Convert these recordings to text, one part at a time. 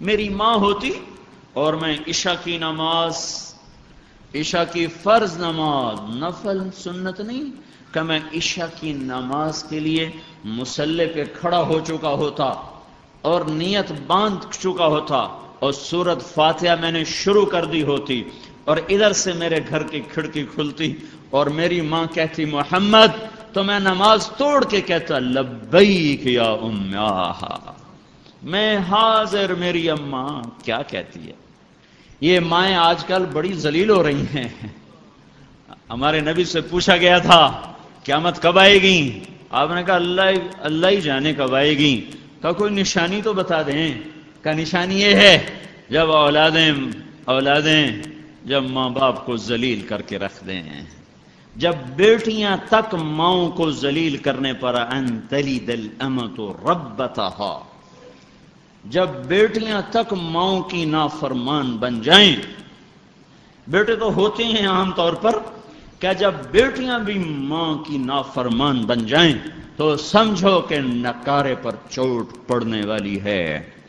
میری ماں ہوتی اور میں عشاء کی نماز، عشاء کی فرض نماز، نفل سنت نہیں، کہ میں عشاء کی نماز کے لیے مصلی پہ کھڑا ہو چکا ہوتا اور نیت باندھ چکا ہوتا اور سورت فاتحہ میں نے شروع کر دی ہوتی، اور ادھر سے میرے گھر کی کھڑکی کھلتی اور میری ماں کہتی محمد، تو میں نماز توڑ کے کہتا لبیک یا امّا، میں حاضر میری اماں۔ کیا کہتی ہے یہ مائیں؟ آج کل بڑی ذلیل ہو رہی ہیں۔ ہمارے نبی سے پوچھا گیا تھا قیامت کب آئے گی؟ آپ نے کہا اللہ ہی جانے کب آئے گی۔ کہا کوئی نشانی تو بتا دیں۔ کہ نشانی یہ ہے جب اولادیں جب ماں باپ کو ذلیل کر کے رکھ دیں، جب بیٹیاں تک ماؤں کو ذلیل کرنے پر ان تلد الامۃ ربتہا، جب بیٹیاں تک ماؤں کی نافرمان بن جائیں، بیٹے تو ہوتے ہیں عام طور پر، کہ جب بیٹیاں بھی ماں کی نافرمان بن جائیں تو سمجھو کہ نکارے پر چوٹ پڑنے والی ہے۔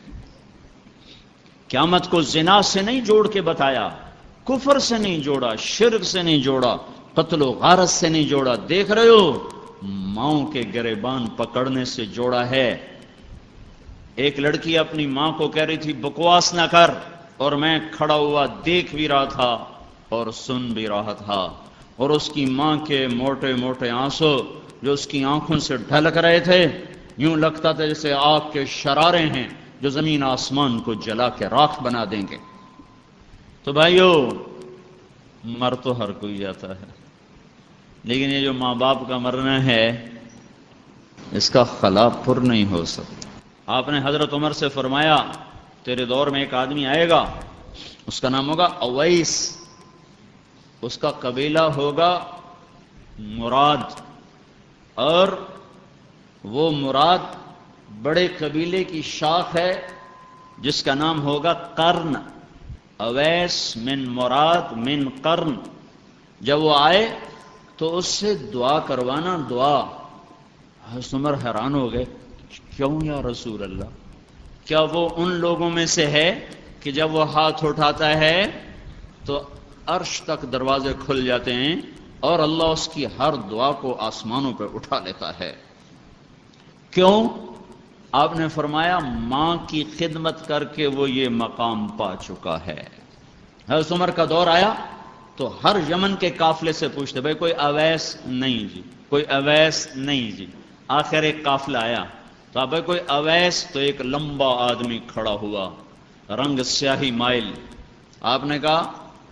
قیامت کو زنا سے نہیں جوڑ کے بتایا، کفر سے نہیں جوڑا، شرک سے نہیں جوڑا، قتل و غارت سے نہیں جوڑا، دیکھ رہے ہو ماؤں کے گریبان پکڑنے سے جوڑا ہے۔ ایک لڑکی اپنی ماں کو کہہ رہی تھی بکواس نہ کر، اور میں کھڑا ہوا دیکھ بھی رہا تھا اور سن بھی رہا تھا، اور اس کی ماں کے موٹے موٹے آنسو جو اس کی آنکھوں سے ڈھلک رہے تھے، یوں لگتا تھا جیسے آگ کے شرارے ہیں جو زمین آسمان کو جلا کے راکھ بنا دیں گے۔ تو بھائیو، مر تو ہر کوئی جاتا ہے، لیکن یہ جو ماں باپ کا مرنا ہے اس کا خلا پر نہیں ہو سکتا۔ آپ نے حضرت عمر سے فرمایا تیرے دور میں ایک آدمی آئے گا، اس کا نام ہوگا اویس، اس کا قبیلہ ہوگا مراد، اور وہ مراد بڑے قبیلے کی شاخ ہے جس کا نام ہوگا قرن۔ اویس من مراد من قرن۔ جب وہ آئے تو اس سے دعا کروانا، دعا۔ حضرت عمر حیران ہو گئے، کیوں یا رسول اللہ؟ کیا وہ ان لوگوں میں سے ہے کہ جب وہ ہاتھ اٹھاتا ہے تو عرش تک دروازے کھل جاتے ہیں اور اللہ اس کی ہر دعا کو آسمانوں پہ اٹھا لیتا ہے؟ کیوں؟ آپ نے فرمایا ماں کی خدمت کر کے وہ یہ مقام پا چکا ہے۔ حضرت عمر کا دور آیا تو ہر یمن کے قافلے سے پوچھتے بھائی کوئی اویس؟ نہیں جی، کوئی اویس نہیں جی۔ آخر ایک قافلہ آیا تو اب کوئی اویس؟ تو ایک لمبا آدمی کھڑا ہوا، رنگ سیاہی مائل۔ آپ نے کہا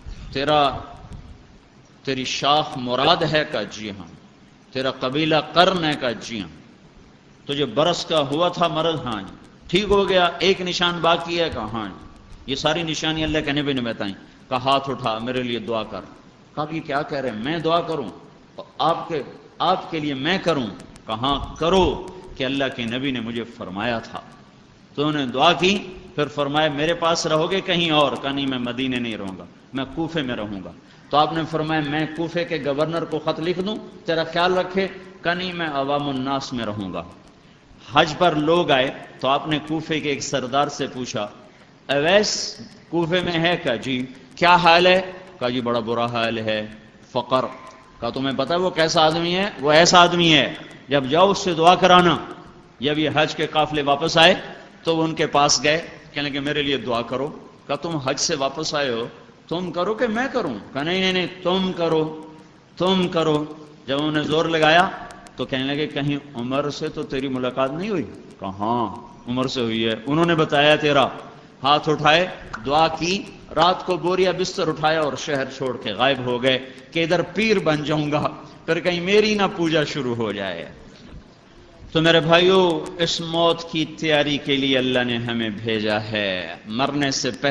تیری شاخ مراد ہے؟ کا جی ہاں۔ تیرا قبیلہ قرن ہے؟ کا جی ہاں۔ تجھے برس کا ہوا تھا مرض؟ ہاں جی۔ ٹھیک ہو گیا؟ ایک نشان باقی ہے؟ کہا ہاں جی۔ یہ ساری نشانی اللہ کے نبی نے بتائیں۔ کہا ہاتھ اٹھا میرے لیے دعا کر۔ کہا کہ کیا کہہ رہے ہیں؟ میں دعا کروں؟ آپ کے لیے میں کروں؟ کہاں کرو، کہ اللہ کے نبی نے مجھے فرمایا تھا۔ تو انہوں نے دعا کی، پھر فرمایا میرے پاس رہو گے کہیں اور؟ کہا نہیں، میں مدینے نہیں رہوں گا، میں کوفے میں رہوں گا۔ تو آپ نے فرمایا میں کوفے کے گورنر کو خط لکھ دوں تیرا خیال رکھے؟ کہا نہیں، میں عوام الناس میں رہوں گا۔ حج پر لوگ آئے تو آپ نے کوفے کے ایک سردار سے پوچھا اویس کوفے میں ہے؟ کہا جی۔ کیا حال ہے؟ کہا جی بڑا برا حال ہے، فقر۔ کہا تمہیں پتا ہے وہ کیسا آدمی ہے؟ وہ ایسا آدمی ہے جب جاؤ اس سے دعا کرانا۔ جب یہ حج کے قافلے واپس آئے تو وہ ان کے پاس گئے، کہنے لگے میرے لیے دعا کرو۔ کہا تم حج سے واپس آئے ہو، تم کرو کہ میں کروں؟ کہا نہیں، تم کرو۔ جب انہوں نے زور لگایا تو کہنے لگے کہیں عمر سے تو تیری ملاقات نہیں ہوئی؟ کہا ہاں عمر سے ہوئی ہے، انہوں نے بتایا تیرا۔ ہاتھ اٹھائے، دعا کی، رات کو بوریا بستر اٹھایا اور شہر چھوڑ کے غائب ہو گئے کہ ادھر پیر بن جاؤں گا، پھر کہیں میری نہ پوجا شروع ہو جائے۔ تو میرے بھائیو، اس موت کی تیاری کے لیے اللہ نے ہمیں بھیجا ہے۔ مرنے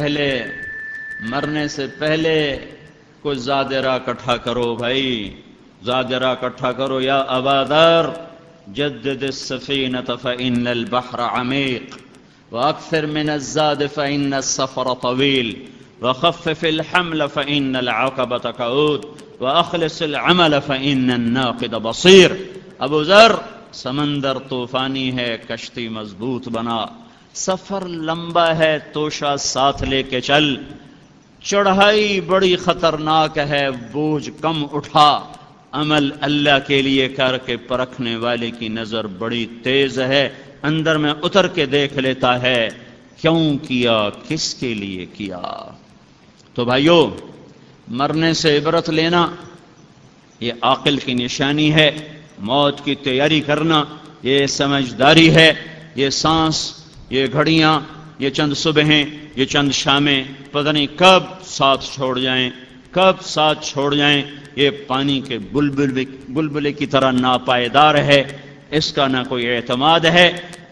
سے پہلے کوئی زادرہ اکٹھا کرو بھائی، زادرہ اکٹھا کرو۔ یا ابا ذر جدد السفینۃ فإن البحر عمیق واکثر من الزاد فإن السفر طویل وخفف الحمل فإن العقبۃ کعود واخلص العمل فإن الناقد بصیر۔ ابو ذر، سمندر طوفانی ہے، کشتی مضبوط بنا، سفر لمبا ہے توشہ ساتھ لے کے چل، چڑھائی بڑی خطرناک ہے بوجھ کم اٹھا، عمل اللہ کے لیے کر کے پرکھنے والے کی نظر بڑی تیز ہے، اندر میں اتر کے دیکھ لیتا ہے کیوں کیا، کس کے لیے کیا۔ تو بھائیو، مرنے سے عبرت لینا یہ عاقل کی نشانی ہے، موت کی تیاری کرنا یہ سمجھداری ہے۔ یہ سانس، یہ گھڑیاں، یہ چند صبحیں، یہ چند شامیں پتہ نہیں کب ساتھ چھوڑ جائیں، کب ساتھ چھوڑ جائیں۔ یہ پانی کے بلبلے کی طرح ناپائیدار ہے، اس کا نہ کوئی اعتماد ہے،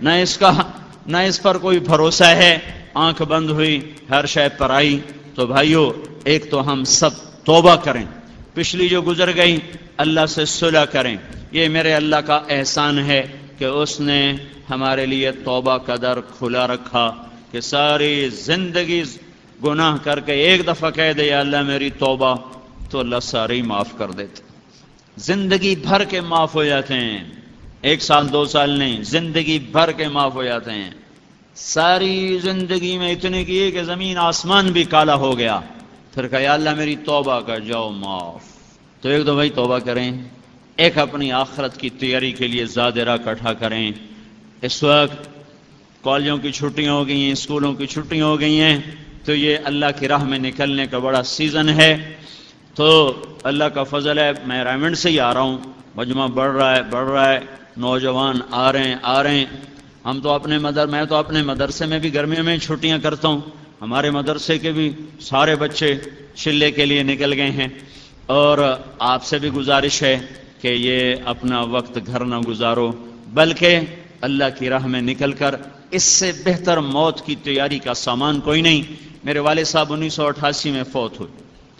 نہ اس پر کوئی بھروسہ ہے۔ آنکھ بند ہوئی، ہر شے پر آئی۔ تو بھائیو، ایک تو ہم سب توبہ کریں، پچھلی جو گزر گئی اللہ سے صلح کریں۔ یہ میرے اللہ کا احسان ہے کہ اس نے ہمارے لیے توبہ کا در کھلا رکھا کہ ساری زندگی گناہ کر کے ایک دفعہ کہہ دے یا اللہ میری توبہ، تو اللہ سارے ہی معاف کر دیتے، زندگی بھر کے معاف ہو جاتے ہیں۔ 1 سال 2 سال نہیں، زندگی بھر کے معاف ہو جاتے ہیں۔ ساری زندگی میں اتنے کیے کہ زمین آسمان بھی کالا ہو گیا، پھر کہا یا اللہ میری توبہ کا جاؤ معاف۔ تو ایک دو بھائی توبہ کریں، ایک اپنی آخرت کی تیاری کے لیے زادرہ اکٹھا کریں۔ اس وقت کالجوں کی چھٹیاں ہو گئی ہیں، اسکولوں کی چھٹیاں ہو گئی ہیں، تو یہ اللہ کی راہ میں نکلنے کا بڑا سیزن ہے۔ تو اللہ کا فضل ہے، میں رائمنڈ سے ہی آ رہا ہوں، مجمع بڑھ رہا ہے، نوجوان آ رہے ہیں۔ میں تو اپنے مدرسے میں بھی گرمیوں میں چھٹیاں کرتا ہوں، ہمارے مدرسے کے بھی سارے بچے چلے کے لیے نکل گئے ہیں۔ اور آپ سے بھی گزارش ہے کہ یہ اپنا وقت گھر نہ گزارو، بلکہ اللہ کی راہ میں نکل کر، اس سے بہتر موت کی تیاری کا سامان کوئی نہیں۔ میرے والد صاحب 1988 میں فوت ہوئے،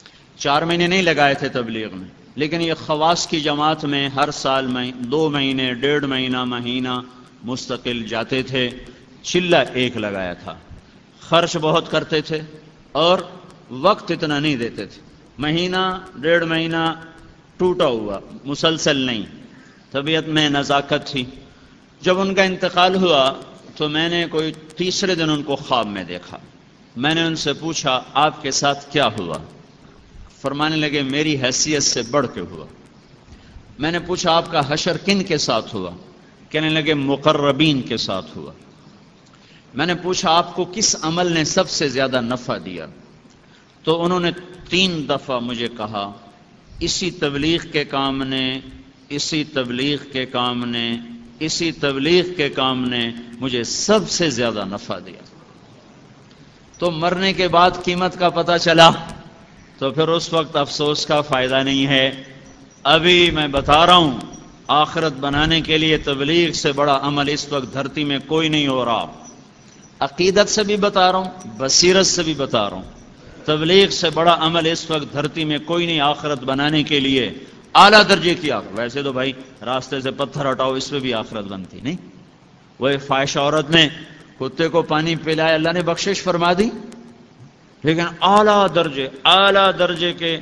4 مہینے نہیں لگائے تھے تبلیغ میں، لیکن یہ خواص کی جماعت میں ہر سال 2 مہینے 1.5 مہینہ مستقل جاتے تھے، چلہ ایک لگایا تھا۔ خرچ بہت کرتے تھے اور وقت اتنا نہیں دیتے تھے، مہینہ 1.5 مہینہ ٹوٹا ہوا، مسلسل نہیں۔ طبیعت میں نزاکت تھی۔ جب ان کا انتقال ہوا تو میں نے کوئی تیسرے دن ان کو خواب میں دیکھا۔ میں نے ان سے پوچھا آپ کے ساتھ کیا ہوا؟ فرمانے لگے میری حیثیت سے بڑھ کے ہوا۔ میں نے پوچھا آپ کا حشر کن کے ساتھ ہوا؟ کہنے لگے مقربین کے ساتھ ہوا۔ میں نے پوچھا آپ کو کس عمل نے سب سے زیادہ نفع دیا؟ تو انہوں نے 3 دفعہ مجھے کہا اسی تبلیغ کے کام نے، اسی تبلیغ کے کام نے، اسی تبلیغ کے کام نے مجھے سب سے زیادہ نفع دیا۔ تو مرنے کے بعد قیمت کا پتہ چلا تو پھر اس وقت افسوس کا فائدہ نہیں ہے۔ ابھی میں بتا رہا ہوں، آخرت بنانے کے لیے تبلیغ سے بڑا عمل اس وقت دھرتی میں کوئی نہیں ہو رہا۔ عقیدت سے بھی بتا رہا ہوں، بصیرت سے بھی بتا رہا ہوں، تبلیغ سے بڑا عمل اس وقت دھرتی میں کوئی نہیں آخرت بنانے کے لیے۔ اعلیٰ درجے کی آخرت، ویسے تو بھائی راستے سے پتھر ہٹاؤ اس پہ بھی آخرت بنتی نہیں۔ وہ ایک فاحش عورت نے کتے کو پانی پلایا، اللہ نے بخشش فرما دی، لیکن اعلیٰ درجے کے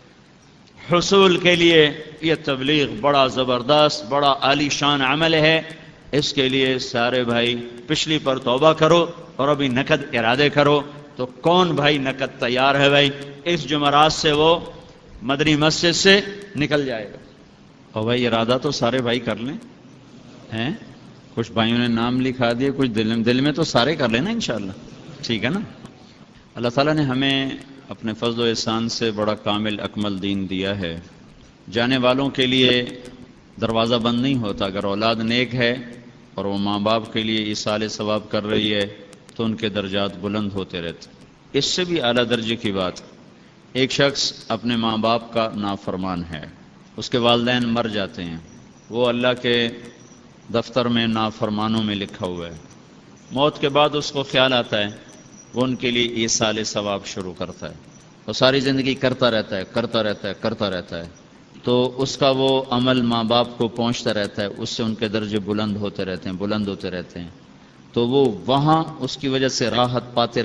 حصول کے لیے یہ تبلیغ بڑا زبردست، بڑا عالی شان عمل ہے۔ اس کے لیے سارے بھائی پچھلی پر توبہ کرو اور ابھی نقد ارادے کرو۔ تو کون بھائی نقد تیار ہے؟ بھائی اس جمعرات سے وہ مدنی مسجد سے نکل جائے گا۔ اور بھائی ارادہ تو سارے بھائی کر لیں ہیں، کچھ بھائیوں نے نام لکھا دیے، کچھ دل میں تو سارے کر لینا انشاءاللہ، ٹھیک ہے نا؟ اللہ تعالیٰ نے ہمیں اپنے فضل و احسان سے بڑا کامل اکمل دین دیا ہے۔ جانے والوں کے لیے دروازہ بند نہیں ہوتا۔ اگر اولاد نیک ہے اور وہ ماں باپ کے لیے ایصال ثواب کر رہی ہے تو ان کے درجات بلند ہوتے رہتے۔ اس سے بھی اعلیٰ درجے کی بات، ایک شخص اپنے ماں باپ کا نافرمان ہے، اس کے والدین مر جاتے ہیں، وہ اللہ کے دفتر میں نافرمانوں میں لکھا ہوا ہے۔ موت کے بعد اس کو خیال آتا ہے، وہ ان کے لیے ایصال ثواب شروع کرتا ہے، اور ساری زندگی کرتا رہتا ہے، تو اس کا وہ عمل ماں باپ کو پہنچتا رہتا ہے، اس سے ان کے درجے بلند ہوتے رہتے ہیں، تو وہ وہاں اس کی وجہ سے راحت پاتے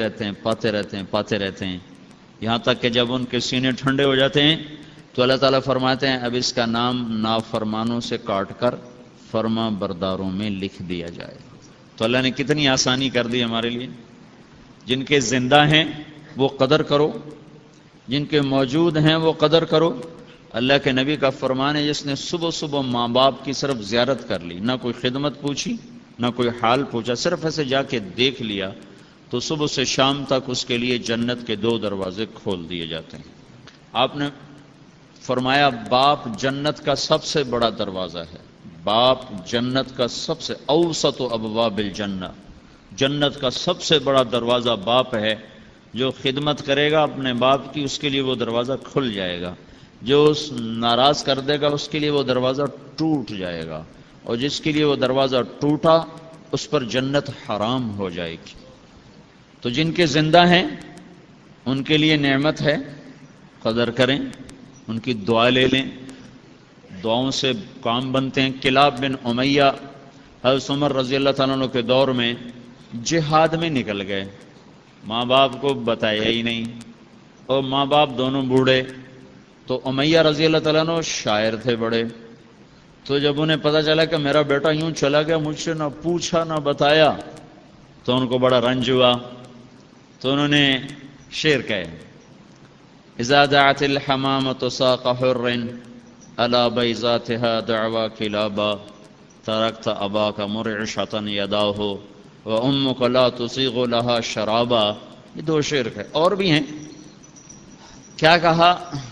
رہتے ہیں، یہاں تک کہ جب ان کے سینے ٹھنڈے ہو جاتے ہیں تو اللہ تعالیٰ فرماتے ہیں اب اس کا نام نافرمانوں سے کاٹ کر فرما برداروں میں لکھ دیا جائے۔ تو اللہ نے کتنی آسانی کر دی ہمارے لیے. جن کے زندہ ہیں وہ قدر کرو، جن کے موجود ہیں وہ قدر کرو. اللہ کے نبی کا فرمان ہے جس نے صبح صبح ماں باپ کی صرف زیارت کر لی، نہ کوئی خدمت پوچھی نہ کوئی حال پوچھا، صرف ایسے جا کے دیکھ لیا، تو صبح سے شام تک اس کے لیے جنت کے 2 دروازے کھول دیے جاتے ہیں. آپ نے فرمایا باپ جنت کا سب سے بڑا دروازہ ہے. باپ جنت کا سب سے اوسط ابواب الجنہ، جنت کا سب سے بڑا دروازہ باپ ہے. جو خدمت کرے گا اپنے باپ کی اس کے لیے وہ دروازہ کھل جائے گا، جو اس ناراض کر دے گا اس کے لیے وہ دروازہ ٹوٹ جائے گا، اور جس کے لیے وہ دروازہ ٹوٹا اس پر جنت حرام ہو جائے گی. تو جن کے زندہ ہیں ان کے لیے نعمت ہے، قدر کریں، ان کی دعا لے لیں. دعاؤں سے کام بنتے ہیں. کلاب بن امیہ حضرت عمر رضی اللہ تعالیٰ عنہ کے دور میں جہاد میں نکل گئے، ماں باپ کو بتایا ہی نہیں، اور ماں باپ دونوں بوڑھے. تو امیہ رضی اللہ تعالیٰ عنہ شاعر تھے بڑے، تو جب انہیں پتہ چلا کہ میرا بیٹا یوں چلا گیا، مجھ سے نہ پوچھا نہ بتایا، تو ان کو بڑا رنج ہوا. تو انہوں نے شعر کہے اذا دعت الحمامة ساق حر على بيضاتها دعوى كلابا تركت أباك مرعشة يداه وأمك لا تصيغ لها شرابا. یہ 2 شعر ہے، اور بھی ہیں. کیا کہا؟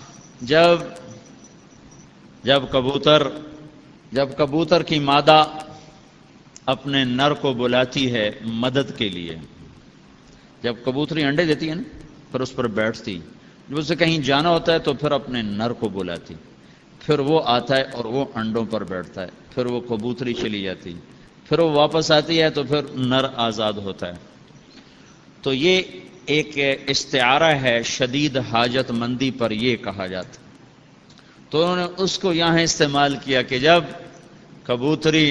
جب کبوتر کی مادہ اپنے نر کو بلاتی ہے مدد کے لیے، جب کبوتری انڈے دیتی ہے نا پھر اس پر بیٹھتی، جب اسے کہیں جانا ہوتا ہے تو پھر اپنے نر کو بلاتی، پھر وہ آتا ہے اور وہ انڈوں پر بیٹھتا ہے، پھر وہ کبوتری چلی جاتی، پھر وہ واپس آتی ہے تو پھر نر آزاد ہوتا ہے. تو یہ ایک استعارہ ہے شدید حاجت مندی پر یہ کہا جاتا. تو انہوں نے اس کو یہاں استعمال کیا کہ جب کبوتری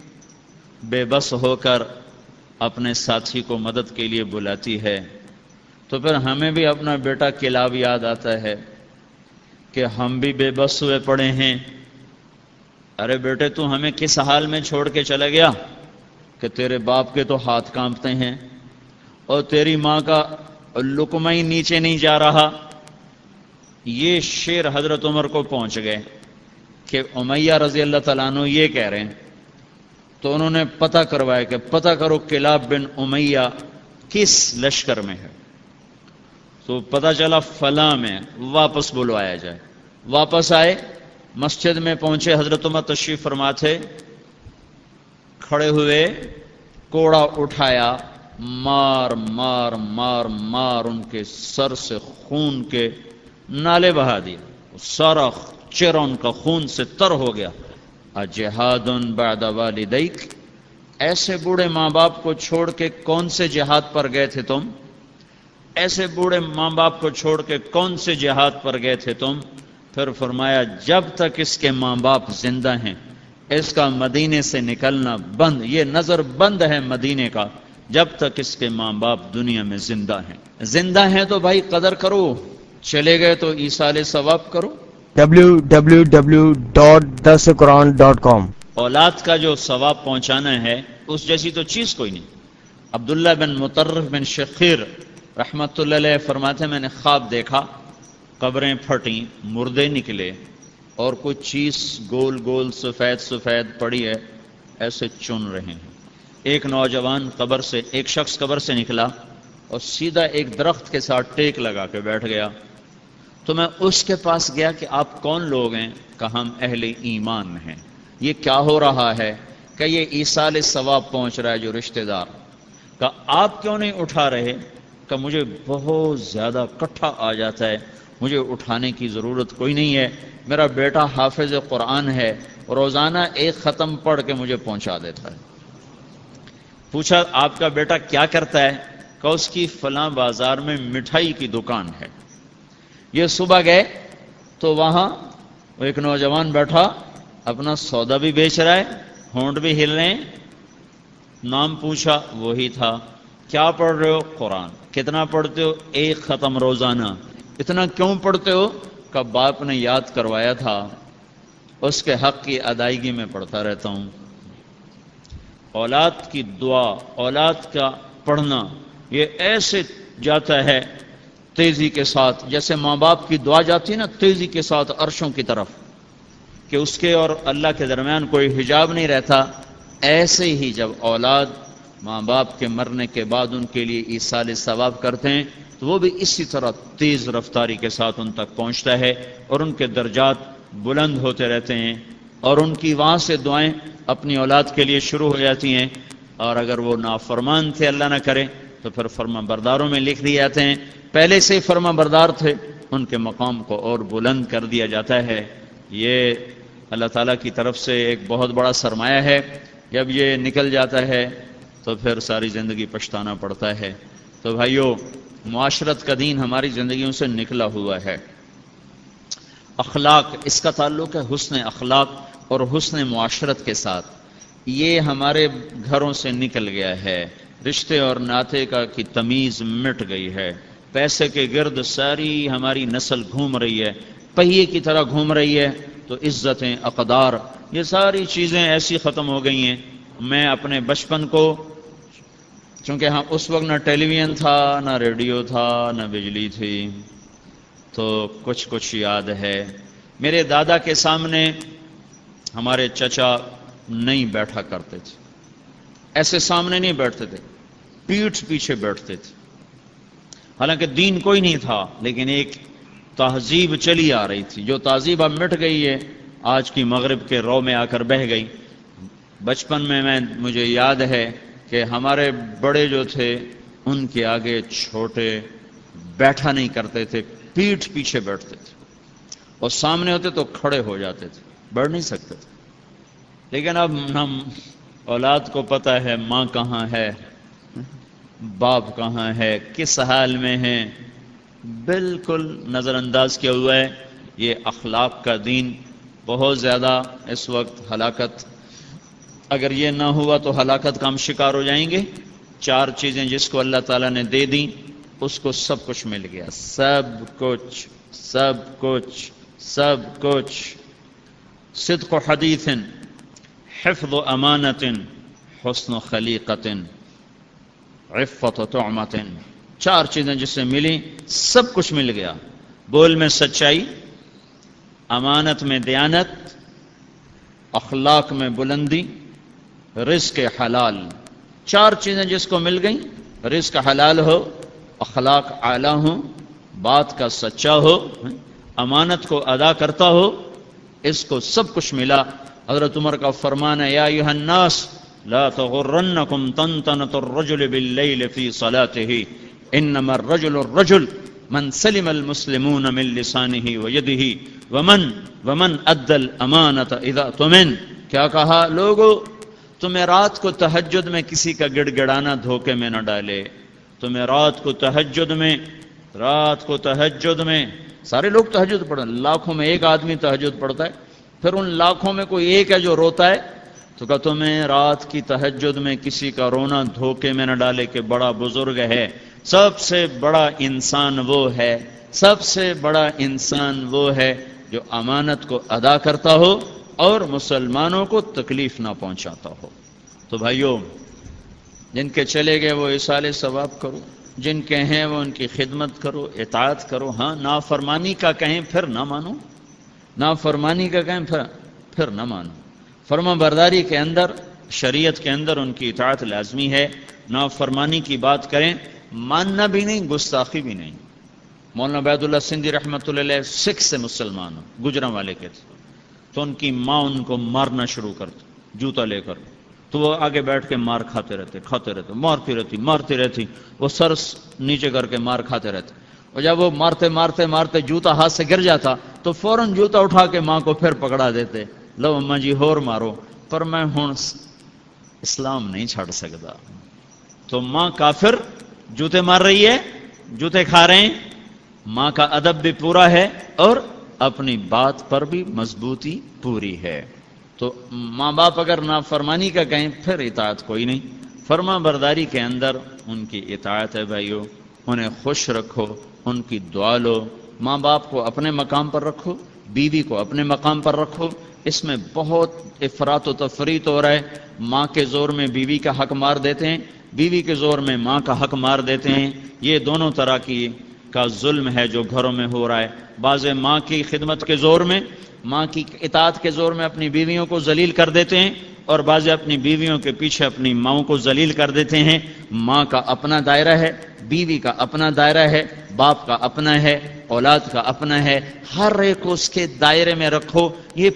بے بس ہو کر اپنے ساتھی کو مدد کے لیے بلاتی ہے تو پھر ہمیں بھی اپنا بیٹا کلاب یاد آتا ہے کہ ہم بھی بے بس ہوئے پڑے ہیں. ارے بیٹے تو ہمیں کس حال میں چھوڑ کے چلا گیا کہ تیرے باپ کے تو ہاتھ کانپتے ہیں اور تیری ماں کا لقمہ ہی نیچے نہیں جا رہا. یہ شعر حضرت عمر کو پہنچ گئے کہ امیہ رضی اللہ تعالیٰ عنہ یہ کہہ رہے ہیں. تو انہوں نے پتہ کروایا کہ پتہ کرو کلاب بن امیہ کس لشکر میں ہے. تو پتہ چلا فلاں میں، واپس بلوایا جائے. واپس آئے، مسجد میں پہنچے، حضرت عمر تشریف فرما تھے، کھڑے ہوئے، کوڑا اٹھایا، مار مار مار مار ان کے سر سے خون کے نالے بہا دیے، سارا چہرہ ان کا خون سے تر ہو گیا. اجہاد بعد والدیک، ایسے بوڑھے ماں باپ کو چھوڑ کے کون سے جہاد پر گئے تھے تم؟ ایسے بوڑھے ماں باپ کو چھوڑ کے کون سے جہاد پر گئے تھے تم؟ پھر فرمایا جب تک اس کے ماں باپ زندہ ہیں اس کا مدینے سے نکلنا بند، یہ نظر بند ہے مدینے کا جب تک اس کے ماں باپ دنیا میں زندہ ہیں. زندہ ہیں تو بھائی قدر کرو، چلے گئے تو ایصال ثواب کرو. www.darsequran.com اولاد کا جو ثواب پہنچانا ہے اس جیسی تو چیز کوئی نہیں. عبداللہ بن مطرف بن شخیر رحمت اللہ علیہ فرماتے ہیں میں نے خواب دیکھا، قبریں پھٹیں، مردے نکلے اور کچھ چیز گول گول سفید سفید پڑی ہے، ایسے چن رہے ہیں. ایک نوجوان قبر سے، ایک شخص قبر سے نکلا اور سیدھا ایک درخت کے ساتھ ٹیک لگا کے بیٹھ گیا. تو میں اس کے پاس گیا کہ آپ کون لوگ ہیں؟ کہا ہم اہل ایمان ہیں. یہ کیا ہو رہا ہے؟ کہ یہ ایصال ثواب پہنچ رہا ہے جو رشتہ دار. کہ آپ کیوں نہیں اٹھا رہے؟ کہ مجھے بہت زیادہ کٹھا آ جاتا ہے، مجھے اٹھانے کی ضرورت کوئی نہیں ہے، میرا بیٹا حافظ قرآن ہے، روزانہ ایک ختم پڑھ کے مجھے پہنچا دیتا ہے. پوچھا آپ کا بیٹا کیا کرتا ہے؟ کہ اس کی فلاں بازار میں مٹھائی کی دکان ہے. یہ صبح گئے تو وہاں ایک نوجوان بیٹھا اپنا سودا بھی بیچ رہا ہے، ہونٹ بھی ہل رہے ہیں. نام پوچھا، وہی تھا. کیا پڑھ رہے ہو؟ قرآن. کتنا پڑھتے ہو؟ ایک ختم روزانہ. اتنا کیوں پڑھتے ہو؟ کہ باپ نے یاد کروایا تھا، اس کے حق کی ادائیگی میں پڑھتا رہتا ہوں. اولاد کی دعا، اولاد کا پڑھنا، یہ ایسے جاتا ہے تیزی کے ساتھ، جیسے ماں باپ کی دعا جاتی ہے نا تیزی کے ساتھ عرشوں کی طرف، کہ اس کے اور اللہ کے درمیان کوئی حجاب نہیں رہتا، ایسے ہی جب اولاد ماں باپ کے مرنے کے بعد ان کے لیے ایصال ثواب کرتے ہیں تو وہ بھی اسی طرح تیز رفتاری کے ساتھ ان تک پہنچتا ہے اور ان کے درجات بلند ہوتے رہتے ہیں، اور ان کی وہاں سے دعائیں اپنی اولاد کے لیے شروع ہو جاتی ہیں، اور اگر وہ نافرمان تھے اللہ نہ کرے تو پھر فرما برداروں میں لکھ دیے جاتے ہیں، پہلے سے فرما بردار تھے ان کے مقام کو اور بلند کر دیا جاتا ہے۔ یہ اللہ تعالیٰ کی طرف سے ایک بہت بڑا سرمایہ ہے، جب یہ نکل جاتا ہے تو پھر ساری زندگی پچھتانا پڑتا ہے۔ تو بھائیو، معاشرت کا دین ہماری زندگیوں سے نکلا ہوا ہے۔ اخلاق، اس کا تعلق ہے حسن اخلاق اور حسن معاشرت کے ساتھ، یہ ہمارے گھروں سے نکل گیا ہے، رشتے اور ناطے کی تمیز مٹ گئی ہے، پیسے کے گرد ساری ہماری نسل گھوم رہی ہے، پہیے کی طرح گھوم رہی ہے، تو عزتیں، اقدار، یہ ساری چیزیں ایسی ختم ہو گئی ہیں۔ میں اپنے بچپن کو، چونکہ ہاں اس وقت نہ ٹیلی ویژن تھا، نہ ریڈیو تھا، نہ بجلی تھی، تو کچھ یاد ہے۔ میرے دادا کے سامنے ہمارے چچا نہیں بیٹھا کرتے تھے، ایسے سامنے نہیں بیٹھتے تھے، پیٹھ پیچھے بیٹھتے تھے، حالانکہ دین کوئی نہیں تھا، لیکن ایک تہذیب چلی آ رہی تھی، جو تہذیب اب مٹ گئی ہے، آج کی مغرب کے رو میں آ کر بہہ گئی۔ بچپن میں مجھے یاد ہے کہ ہمارے بڑے جو تھے ان کے آگے چھوٹے بیٹھا نہیں کرتے تھے، پیٹھ پیچھے بیٹھتے تھے، اور سامنے ہوتے تو کھڑے ہو جاتے تھے، بیٹھ نہیں سکتے تھے۔ لیکن اب ہم اولاد کو پتہ ہے ماں کہاں ہے، باپ کہاں ہے، کس حال میں ہے، بالکل نظر انداز کیا ہوا ہے۔ یہ اخلاق کا دین بہت زیادہ اس وقت ہلاکت، اگر یہ نہ ہوا تو ہلاکت کا ہم شکار ہو جائیں گے۔ چار چیزیں جس کو اللہ تعالیٰ نے دے دیں اس کو سب کچھ مل گیا، سب کچھ سب کچھ سب کچھ۔ صدق حدیث، حفظ امانت، حسن خلیقت، عفت طعمت، چار چیزیں جس سے ملی سب کچھ مل گیا۔ بول میں سچائی، امانت میں دیانت، اخلاق میں بلندی، رزق حلال، چار چیزیں جس کو مل گئیں، رزق حلال ہو، اخلاق اعلیٰ ہو، بات کا سچا ہو، امانت کو ادا کرتا ہو، اس کو سب کچھ ملا۔ حضرت عمر کا فرمان ہے، یا ایھا الناس لا تغرنکم طنطنۃ الرجل باللیل فی صلاته انما الرجل من سلم المسلمون من لسانه ویدہ ومن ادى الامانۃ اذا اؤتمن۔ کیا کہا؟ لوگو تمہیں رات کو تہجد میں کسی کا گڑ گڑانا دھوکے میں نہ ڈالے، تمہیں رات کو تہجد میں سارے لوگ تہجد پڑھیں، لاکھوں میں ایک آدمی تہجد پڑھتا ہے، پھر ان لاکھوں میں کوئی ایک ہے جو روتا ہے، تو کہ تمہیں رات کی تہجد میں کسی کا رونا دھوکے میں نہ ڈالے کہ بڑا بزرگ ہے۔ سب سے بڑا انسان وہ ہے، سب سے بڑا انسان وہ ہے جو امانت کو ادا کرتا ہو اور مسلمانوں کو تکلیف نہ پہنچاتا ہو۔ تو بھائیو، جن کے چلے گئے وہ ایصال ثواب کرو، جن کے ہیں وہ ان کی خدمت کرو، اطاعت کرو۔ ہاں، نافرمانی کا کہیں پھر نہ مانو، نافرمانی کا کہیں پھر نہ مانو۔ فرما برداری کے اندر، شریعت کے اندر ان کی اطاعت لازمی ہے۔ نافرمانی کی بات کریں، ماننا بھی نہیں، گستاخی بھی نہیں۔ مولانا عبید اللہ سندھی رحمۃ اللہ علیہ سکھ سے مسلمان، گجرانوالے کے تھے، تو ان کی ماں ان کو مارنا شروع کرتی جوتا لے کر، تو وہ آگے بیٹھ کے مار کھاتے رہتے، مارتی رہتی، وہ سر نیچے کر کے مار کھاتے رہتے، اور جب وہ مارتے جوتا ہاتھ سے گر جاتا تو فوراً جوتا اٹھا کے ماں کو پھر پکڑا دیتے، لو اماں جی ہور مارو، پر میں ہوں اسلام نہیں چھڑ سکتا۔ تو ماں کافر جوتے مار رہی ہے، جوتے کھا رہے ہیں، ماں کا ادب بھی پورا ہے اور اپنی بات پر بھی مضبوطی پوری ہے۔ تو ماں باپ اگر نافرمانی کا کہیں پھر اطاعت کوئی نہیں۔ فرما برداری کے اندر ان کی اطاعت ہے بھائیو، انہیں خوش رکھو، ان کی دعا لو، ماں باپ کو اپنے مقام پر رکھو، بیوی کو اپنے مقام پر رکھو، اس میں بہت افراط و تفریط ہو رہا ہے. ماں کے زور میں بیوی کا حق مار دیتے ہیں، بیوی کے زور میں ماں کا حق مار دیتے ہیں. یہ دونوں طرح کا ظلم ہے جو گھروں میں ہو رہا ہے. بعض ماں کی خدمت کے زور میں، ماں کی اطاعت کے زور میں اپنی بیویوں کو ذلیل کر دیتے ہیں، اور بعض اپنی بیویوں کے پیچھے اپنی ماؤں کو ذلیل کر دیتے ہیں. ماں کا اپنا دائرہ ہے، بیوی کا اپنا دائرہ ہے، باپ کا اپنا ہے، اولاد کا اپنا ہے. ہر ایک کو اس کے دائرے میں رکھو. یہ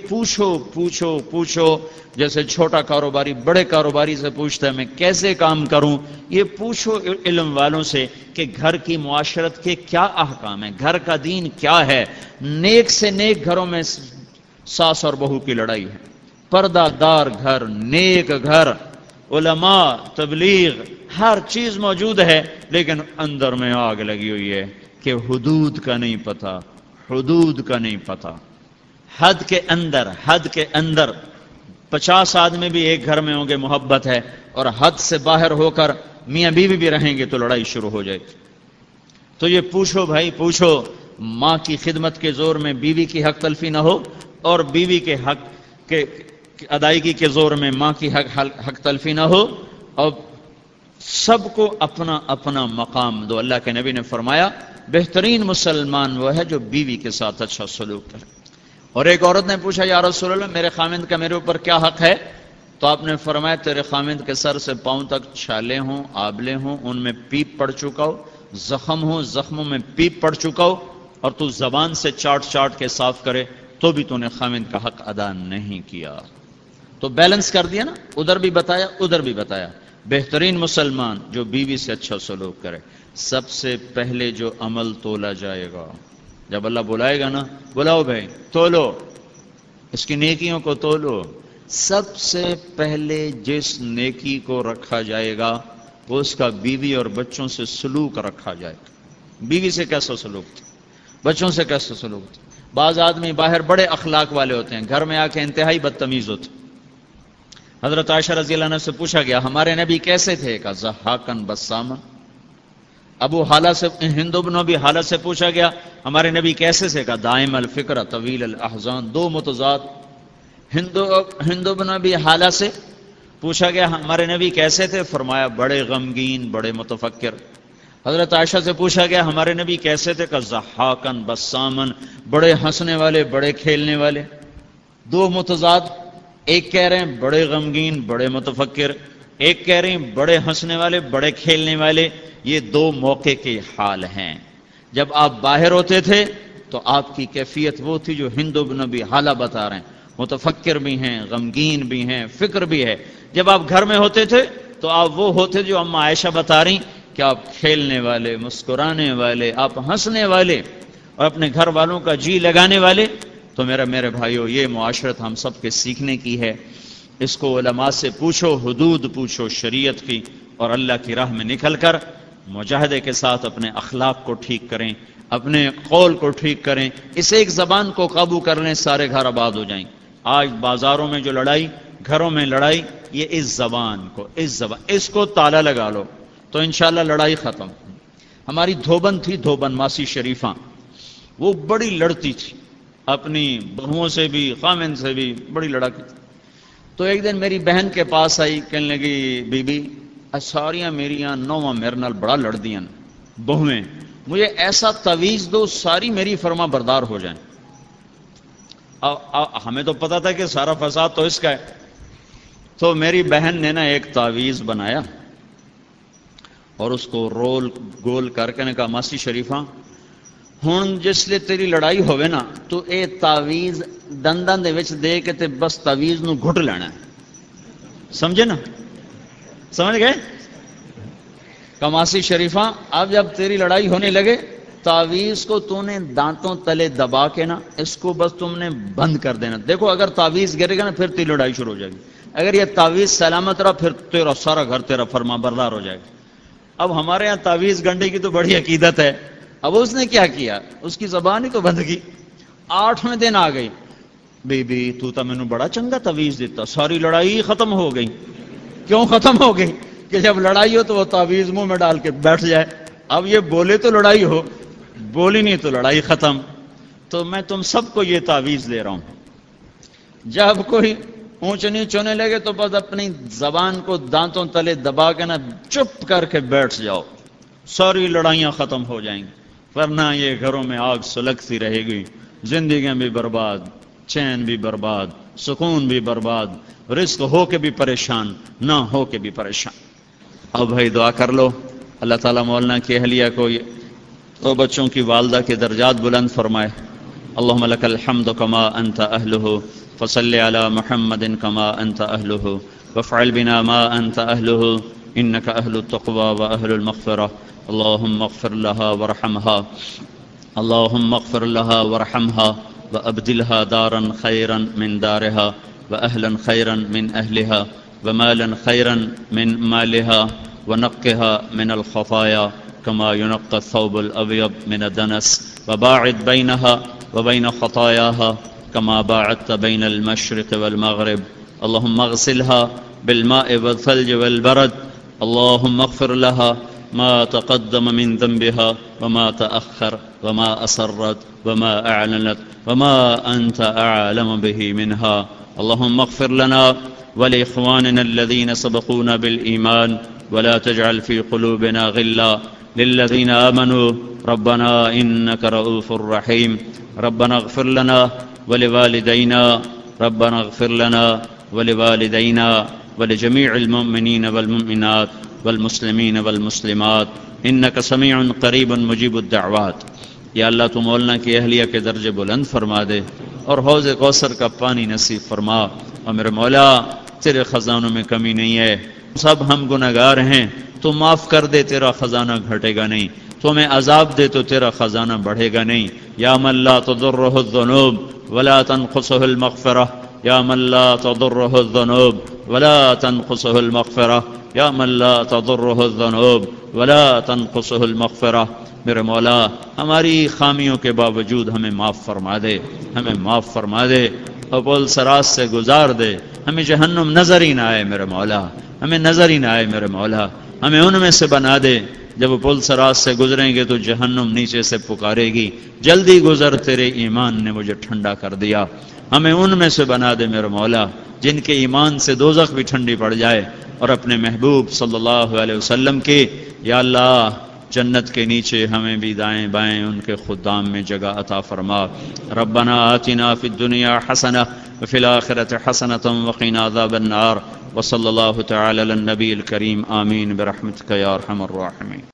پوچھو جیسے چھوٹا کاروباری بڑے کاروباری سے پوچھتا ہے میں کیسے کام کروں. یہ پوچھو علم والوں سے کہ گھر کی معاشرت کے کیا احکام ہیں، گھر کا دین کیا ہے. نیک سے نیک گھروں میں ساس اور بہو کی لڑائی ہے. پردہ دار گھر، نیک گھر، علماء، تبلیغ، ہر چیز موجود ہے، لیکن اندر میں آگ لگی ہوئی ہے کہ حدود کا نہیں پتہ، حدود کا نہیں پتہ. حد کے اندر 50 آدمی بھی ایک گھر میں ہوں گے محبت ہے، اور حد سے باہر ہو کر میاں بیوی بھی رہیں گے تو لڑائی شروع ہو جائے گی. تو یہ پوچھو بھائی، پوچھو. ماں کی خدمت کے زور میں بیوی کی حق تلفی نہ ہو، اور بیوی کے حق کے ادائیگی کے زور میں ماں کی حق تلفی نہ ہو، اور سب کو اپنا اپنا مقام دو. اللہ کے نبی نے فرمایا بہترین مسلمان وہ ہے جو بیوی کے ساتھ اچھا سلوک کرے. اور ایک عورت نے پوچھا یا رسول اللہ میرے خامند کا میرے اوپر کیا حق ہے؟ تو آپ نے فرمایا تیرے خامند کے سر سے پاؤں تک چھالے ہوں، آبلے ہوں، ان میں پیپ پڑ چکا ہو، زخم ہو، زخموں میں پیپ پڑ چکا ہو، اور تو زبان سے چاٹ کے صاف کرے تو بھی تو نے خامند کا حق ادا نہیں کیا. تو بیلنس کر دیا نا، ادھر بھی بتایا ادھر بھی بتایا. بہترین مسلمان جو بیوی سے اچھا سلوک کرے. سب سے پہلے جو عمل تولا جائے گا، جب اللہ بلائے گا نا، بلاؤ بھائی تولو، اس کی نیکیوں کو تولو. سب سے پہلے جس نیکی کو رکھا جائے گا وہ اس کا بیوی اور بچوں سے سلوک رکھا جائے گا. بیوی سے کیسا سلوک تھا، بچوں سے کیسا سلوک تھا. بعض آدمی باہر بڑے اخلاق والے ہوتے ہیں، گھر میں آ کے انتہائی بدتمیز ہوتے. حضرت عائشہ رضی اللہ عنہ سے پوچھا گیا ہمارے نبی کیسے تھے؟ کہا ضحاکن بسامہ. ابو حالہ سے، ہند بن ابی حالہ سے پوچھا گیا ہمارے نبی کیسے تھے؟ کہا دائم الفکر طویل الاحزان. دو متضاد. ہند بن ابی حالہ سے پوچھا گیا ہمارے نبی کیسے تھے؟ فرمایا بڑے غمگین، بڑے متفکر. حضرت عائشہ سے پوچھا گیا ہمارے نبی کیسے تھے؟ کہا ضحاکن بسامن، بڑے ہنسنے والے، بڑے کھیلنے والے. دو متضاد. ایک کہہ رہے ہیں بڑے غمگین، بڑے متفکر، ایک کہہ رہے ہیں بڑے ہنسنے والے، بڑے کھیلنے والے. یہ دو موقع کے حال ہیں. جب آپ باہر ہوتے تھے تو آپ کی کیفیت وہ تھی جو ہند بن ابی حالہ بتا رہے ہیں، متفکر بھی ہیں، غمگین بھی ہیں، فکر بھی ہے. جب آپ گھر میں ہوتے تھے تو آپ وہ ہوتے جو اما عائشہ بتا رہی کہ آپ کھیلنے والے، مسکرانے والے، آپ ہنسنے والے اور اپنے گھر والوں کا جی لگانے والے. تو میرے بھائیو یہ معاشرت ہم سب کے سیکھنے کی ہے. اس کو علماء سے پوچھو، حدود پوچھو شریعت کی، اور اللہ کی راہ میں نکل کر مجاہدے کے ساتھ اپنے اخلاق کو ٹھیک کریں، اپنے قول کو ٹھیک کریں. اس ایک زبان کو قابو کر لیں، سارے گھر آباد ہو جائیں. آج بازاروں میں جو لڑائی، گھروں میں لڑائی، یہ اس زبان کو تالا لگا لو تو انشاءاللہ لڑائی ختم. ہماری دھوبن تھی، دھوبن ماسی شریفہ، وہ بڑی لڑتی تھی، اپنی بہوؤں سے بھی، خامن سے بھی بڑی لڑاکی تھی. تو ایک دن میری بہن کے پاس آئی، کہنے لگی بی بی ساریاں میریاں نواں میرے نال بڑا لڑ دیاں بہویں، مجھے ایسا تعویذ دو ساری میری فرما بردار ہو جائیں. ہمیں تو پتا تھا کہ سارا فساد تو اس کا ہے. تو میری بہن نے نا ایک تعویذ بنایا اور اس کو رول گول کر کے نے کہا ماسی شریفہ ہن جس لئے تیری لڑائی ہوئے نا تو اے تعویذ دنداں دے وچ دے کے تے بس تعویذ نو گھٹ لینا ہے. سمجھے نا؟ سمجھ گئے؟ کماسی شریفہ اب جب تیری لڑائی ہونے لگے تعویذ کو تو نے دانتوں تلے دبا کے نا اس کو بس تم نے بند کر دینا. دیکھو اگر تعویذ گرے گا نا پھر تیری لڑائی شروع ہو جائے گی. اگر یہ تعویذ سلامت رہا پھر تیرا سارا گھر تیرا فرما بردار ہو جائے گا. اب ہمارے یہاں تعویذ گنڈے کی تو بڑی عقیدت ہے. اب اس نے کیا کیا، اس کی زبان ہی تو بند کی. 8ویں دن آ گئی، بی بی تو تا مینوں بڑا چنگا تعویذ دیتا، ساری لڑائی ختم ہو گئی. کیوں ختم ہو گئی؟ کہ جب لڑائی ہو تو وہ تعویذ منہ میں ڈال کے بیٹھ جائے. اب یہ بولے تو لڑائی ہو، بولی نہیں تو لڑائی ختم. تو میں تم سب کو یہ تعویذ دے رہا ہوں. جب کوئی اونچ نیچ ہونے لگے تو بس اپنی زبان کو دانتوں تلے دبا کے نا چپ کر کے بیٹھ جاؤ، ساری لڑائیاں ختم ہو جائیں گی، ورنہ یہ گھروں میں آگ سلگتی رہے گی، زندگیاں بھی برباد، چین بھی برباد، سکون بھی برباد، رزق ہو کے بھی پریشان، نہ ہو کے بھی پریشان۔ اب بھائی دعا کر لو، اللہ تعالیٰ مولانا کی اہلیہ کو تو بچوں کی والدہ کے درجات بلند فرمائے۔ اللہم لک الحمد کما انت اہلہ فصل علی محمد کما انت اہلہ وافعل بنا ما انت اہلہ انک اہل التقوی واہل المغفرہ۔ اللہم اغفر لها ورحمها، اللہم اغفر لها ورحمها وابدلها دارا خیرا من دارها واہلا خیرا من اہلها ومالا خیرا من مالها ونقها من الخطايا كما ينقى الثوب الأبيض من الدنس وباعد بينها وبين خطاياها كما باعدت بين المشرق والمغرب اللهم اغسلها بالماء والثلج والبرد اللهم اغفر لها ما تقدم من ذنبها وما تأخر وما أسرت وما أعلنت وما أنت أعلم به منها اللهم اغفر لنا ولإخواننا الذين سبقونا بالإيمان ولا تجعل في قلوبنا غلا للذين آمنوا ربنا إنك رؤوف رحيم ربنا اغفر لنا ولوالدينا ربنا اغفر لنا ولوالدينا ولجميع المؤمنين والمؤمنات والمسلمين والمسلمات إنك سميع قريب مجيب الدعوات۔ یا اللہ تو مولانا کی اہلیہ کے درجے بلند فرما دے اور حوض کوثر کا پانی نصیب فرما، اور میرے مولا تیرے خزانوں میں کمی نہیں ہے، سب ہم گنہگار ہیں، تو معاف کر دے، تیرا خزانہ گھٹے گا نہیں، تو ہمیں عذاب دے تو تیرا خزانہ بڑھے گا نہیں۔ یا من لا تضرہ الذنوب ولا تنقصہ المغفرہ، یا من لا تضرہ الذنوب ولا تنقصہ المغفرہ، یا من لا تضرہ الذنوب ولا تنقصہ المغفرہ۔ میرے مولا ہماری خامیوں کے باوجود ہمیں معاف فرما دے، ہمیں معاف فرما دے، اور پل سراس سے گزار دے، ہمیں جہنم نظر ہی نہ آئے میرے مولا، ہمیں نظر ہی نہ آئے میرے مولا، ہمیں ان میں سے بنا دے جب پل سراس سے گزریں گے تو جہنم نیچے سے پکارے گی، جلدی گزر تیرے ایمان نے مجھے ٹھنڈا کر دیا۔ ہمیں ان میں سے بنا دے میرے مولا جن کے ایمان سے دوزخ بھی ٹھنڈی پڑ جائے، اور اپنے محبوب صلی اللہ علیہ وسلم کے یا اللہ جنت کے نیچے ہمیں بھی دائیں بائیں ان کے خدام میں جگہ عطا فرما۔ ربنا آتنا فی الدنیا حسنہ وفی الآخرۃ حسنۃ وقنا عذاب النار، وصلی اللہ تعالی علی النبی الکریم، آمین برحمتک یا ارحم الراحمین۔